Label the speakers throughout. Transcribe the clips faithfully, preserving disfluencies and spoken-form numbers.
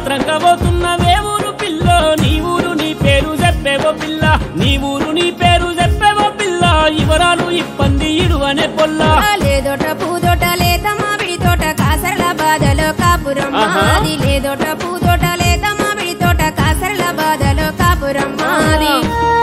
Speaker 1: ఆత్రంగా పోతున్నవే ఊరు పిల్లో నీ ఊరు నీ పేరు చెప్పేవో పిల్ల నీ ఊరు నీ పేరు చెప్పేవో పిల్ల ఇవరాలు ఇబ్బంది ఇడువనే పొల్ల
Speaker 2: లేదోట పూదోట లేత మామిడి తోట కాసర్ల బాధలో కాపురం మాది లేదోట పూదోట లేత మామిడి తోట కాసర్ల బాధలో కాపురం మాది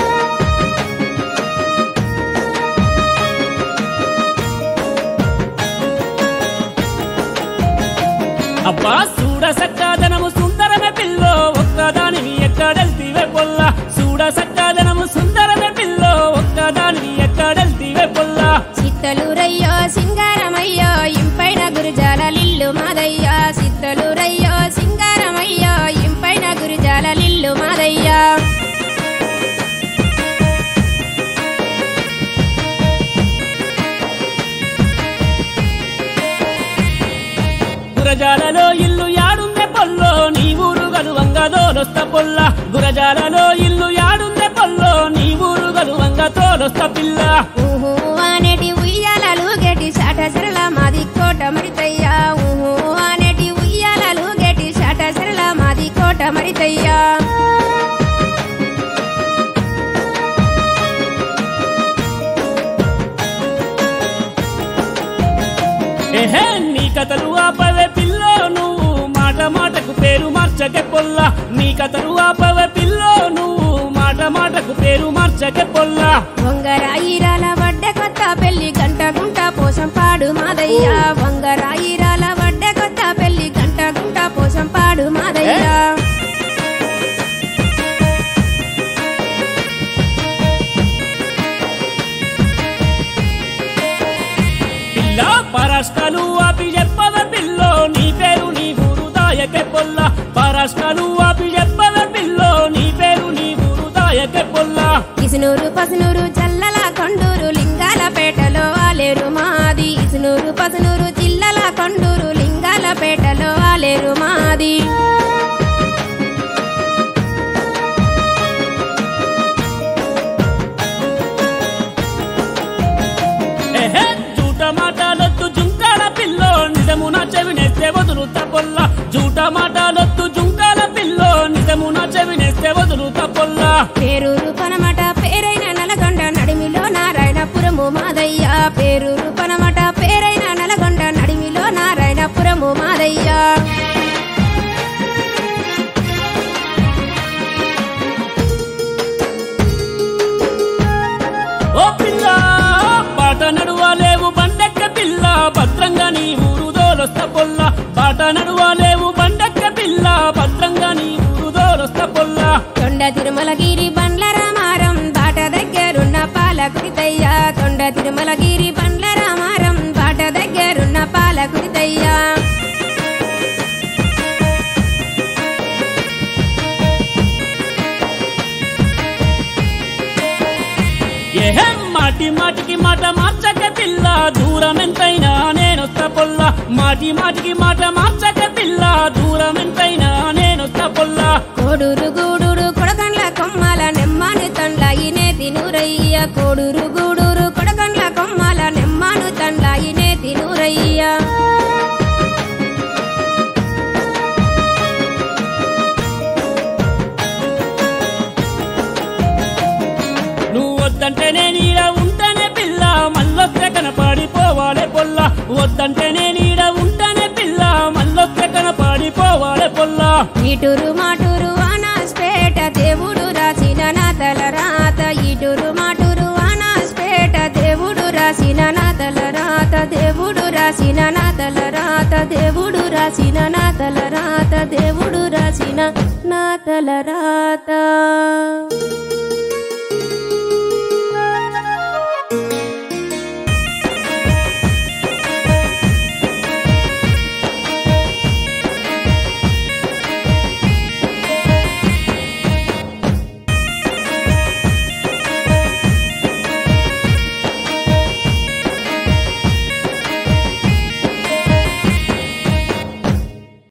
Speaker 1: అబ్బా చూడ సక్కాదనము సుందరమే పిల్లో ఒక్కదానివి ఎక్కడెళ్తివే పొల్ల చూడ సక్కాదనము సుందరమే పిల్లో ఒక్కదానివి ఎక్కడెళ్తివే పొల్ల
Speaker 2: చిత్తలూరయ్యో సింగారమయ్యో ఇంపైన గురుజాల లిల్లు మాదయ్యా చిత్తలూరయ్యో సింగారమయ్యో ఇంపైన గురుజాల లిల్లు మాదయ్యా
Speaker 1: గురజాలలో ఇల్లు యాడుందే పొల్లో నీ ఊరు గలువంగా తోలొస్త పొల్ల గురజాలలో ఇల్లు యాడుందే పొల్లో నీ ఊరు గలువంగా తోలొస్త పిల్ల
Speaker 2: ఊహూ అనేటి ఉయ్యాలలు గెటి శాట సరళ మాది కోట మరితయ్యా ఊహూ అనేటి ఉయ్యాలలు గెటి శాట సరళ మాది కోట మరితయ్యా
Speaker 1: ఏహే నీ కథలు ఆపవే పిల్లో నువ్వు మాట మాటకు పేరు మార్చకే పొల్ల నీ కథలు ఆపవే పిల్లో నువ్వు మాట మాటకు పేరు మార్చకే పొల్ల
Speaker 2: వంగరాయిరాల వడ్డ కొత్త పెళ్లి గంట గుంట పోసం పాడు మాదయ్యా వంగరాయిరాల వడ్డ కొత్త పెళ్లి గంట గుంట పోసం పాడు మాదయ్యా
Speaker 1: పిల్ల పరాష్కాలు ఆపి చెప్పవే పిల్లో నీ పేరు నీ ఊరు దాయకే పొల్ల పరాష్కాలు ఆపి చెప్పవే పిల్లో నీ పేరు నీ ఊరు దాయకే పొల్ల
Speaker 2: ఇసునూరు పసునూరు జల్లల కొండూరు లింగాల పేటలో ఆలేరు మాది ఇసునూరు పసునూరు జిల్లల కొండూరు లింగాల పేటలో ఆలేరు మాది
Speaker 1: ఏహే జూట మాటలొద్దు జుంకాల పిల్లో నిజమున చెవినేస్తే వదులుతా పొల్ల జూట మాటలొద్దు జుంకాల పిల్లో నిజమున చెవినేస్తే వదులుతా పొల్ల
Speaker 2: పేరూరు పనమట పేరైన నలగొండ నడిమిలో నారాయణపురము మాదయ్యా పేరూరు పనమట పేరైన నలగొండ నడిమిలో నారాయణపురము మాదయ్యా
Speaker 1: ఓ పిల్ల బాట నడువాలేవు బండెక్క పిల్ల భద్రంగా నీ ఊరు దోలొస్త పొల్ల బాట నడువాలేవు బండెక్క పిల్ల భద్రంగా నీ ఊరు దోలొస్త పొల్ల
Speaker 2: తొండ తిరుమలగిరి బండ్ల రామారం బాట దగ్గరున్న పాలకుడితయ్యా తొండ తిరుమలగిరి బండ్ల రామారం బాట దగ్గరున్న పాలకుడితయ్యా
Speaker 1: ఏహే మాటి మాటికి మాట మార్చక పిల్ల దూరం ఎంతైనా నేనొస్త పొల్ల మాటి మాటికి మాట మార్చక పిల్ల దూరం ఎంతైనా నేనొస్త పొల్ల
Speaker 2: కోడూరు గూడూరు కొడకండ్ల కొమ్మల నెమ్మాను తండ్ల ఇనే తినురయ్య కోడూరు గూడూరు కొడకండ్ల కొమ్మల నెమ్మాను తండ్ల ఇనే తినురయ్య
Speaker 1: నువ్వు వద్దంటే నేనీడ ఉంటానే పిల్ల మళ్ళొక్క కనపడిపోవాలే పొల్ల వద్దంటే నేనీడ ఉంటానే పిల్ల మళ్ళొక్క కనపడిపోవాలే పొల్ల
Speaker 2: ఇటురు మాటూరు అనాస్పేట దేవుడు రాసిన నాతల రాత ఇటురు మాటూరు అనాస్పేట దేవుడు రాసిన నాతల రాత దేవుడు రాసిన నాతల రాత దేవుడు రాసిన నాతల రాత దేవుడు రాసిన నాతల రాత